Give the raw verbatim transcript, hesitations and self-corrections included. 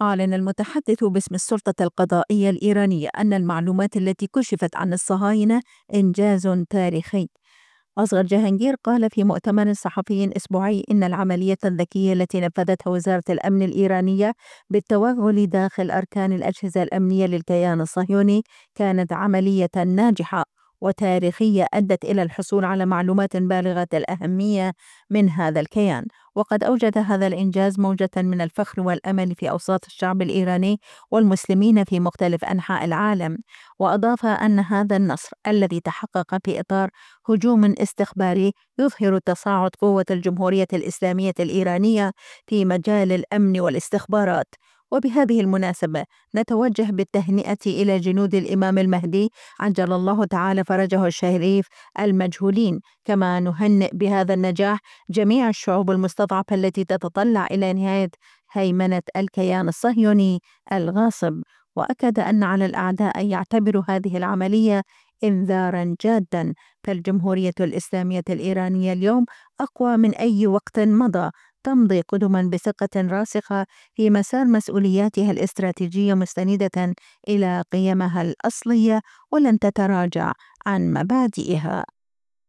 أعلن المتحدث باسم السلطة القضائية الإيرانية أن المعلومات التي كشفت عن الصهاينة إنجاز تاريخي. أصغر جهانجير قال في مؤتمر صحفي أسبوعي إن العملية الذكية التي نفذتها وزارة الأمن الإيرانية بالتوغل داخل أركان الأجهزة الأمنية للكيان الصهيوني كانت عملية ناجحة وتاريخية أدت إلى الحصول على معلومات بالغة الأهمية من هذا الكيان. وقد أوجد هذا الإنجاز موجة من الفخر والأمل في أوساط الشعب الإيراني والمسلمين في مختلف أنحاء العالم. وأضاف أن هذا النصر الذي تحقق في إطار هجوم استخباري يظهر تصاعد قوة الجمهورية الإسلامية الإيرانية في مجال الأمن والاستخبارات. وبهذه المناسبة نتوجه بالتهنئة إلى جنود الإمام المهدي عجل الله تعالى فرجه الشريف المجهولين، كما نهنئ بهذا النجاح جميع الشعوب المستضعفة التي تتطلع إلى نهاية هيمنة الكيان الصهيوني الغاصب. وأكد أن على الأعداء أن يعتبروا هذه العملية إنذارا جادا، فالجمهورية الإسلامية الإيرانية اليوم أقوى من أي وقت مضى، تمضي قدما بثقة راسخة في مسار مسؤولياتها الاستراتيجية مستندة إلى قيمها الأصلية ولن تتراجع عن مبادئها.